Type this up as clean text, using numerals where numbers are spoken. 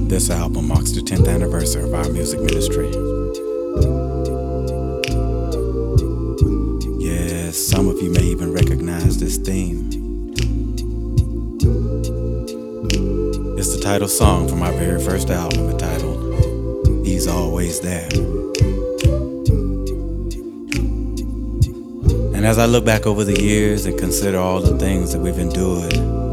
This album marks the 10th anniversary of our music ministry. Yes, some of you may even recognize this theme. It's the title song from our very first album, entitled He's Always There. And as I look back over the years and consider all the things that we've endured,